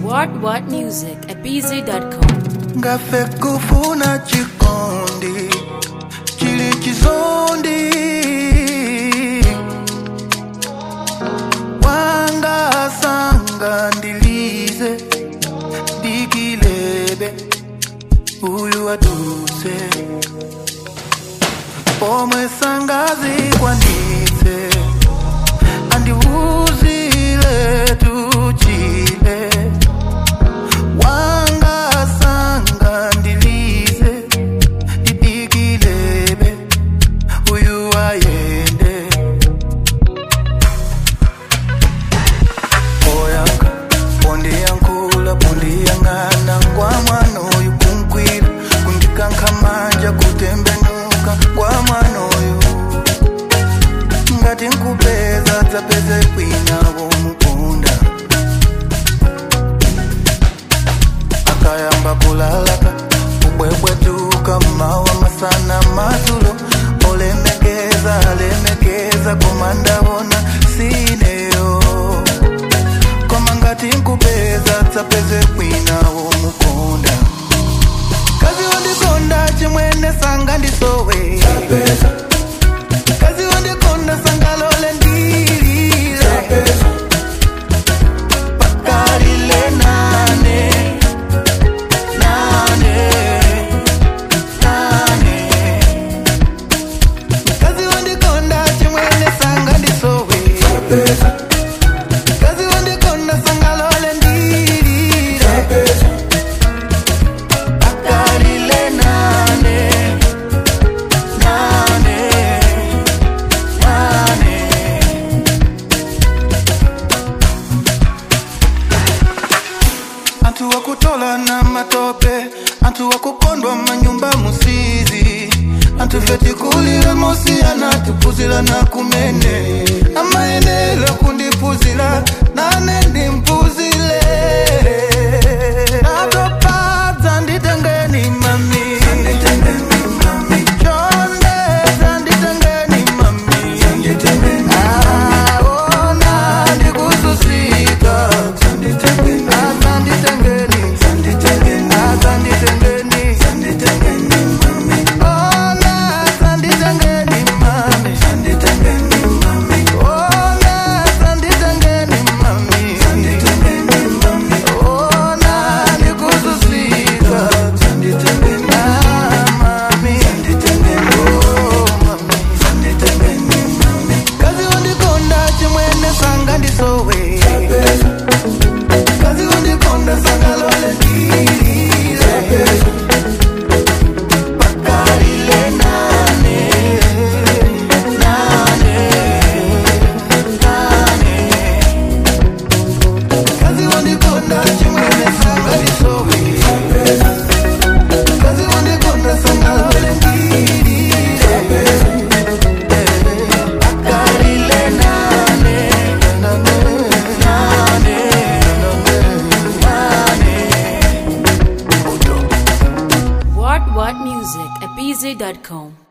What music at bz.com. Ngafe kufuna chikondi chili chizondi wanga sanga ndilize dikilebe uyu aduse pomwe sangazi kwanitse andiuzile tuchile wanga sanga ndilize dikilebe uyu ayende oyanga pondi yankula pondi yangana ngwa mwana uyu kunkwila kundikankamanja kutembenuka ngwa mwana uyu ngati nkupeza dzapeze kwina womukunda akayamba kulalaka ubwebwetuka mawa masana matulo olemekeza komandabona sineyo koma ngati nkupeza dzapeze kwina womukunda kazi wandikonda chimwene sanga ndisowe kazi wandikonda sanga lole ndilile pakarile nane kazi wandikonda chimwene sanga ndisowe kazi wandikonda sanga lole ndilile pakarile nane antu wakutola na matope antu wakukondwa manyumba musizi antu fetikulila mosi anatupuzila na kumene amaenela kundipuzila nane ndimpuzile natopadza nditengeni mami chonde nditengeni mami aona ndikususika What music at bz.com.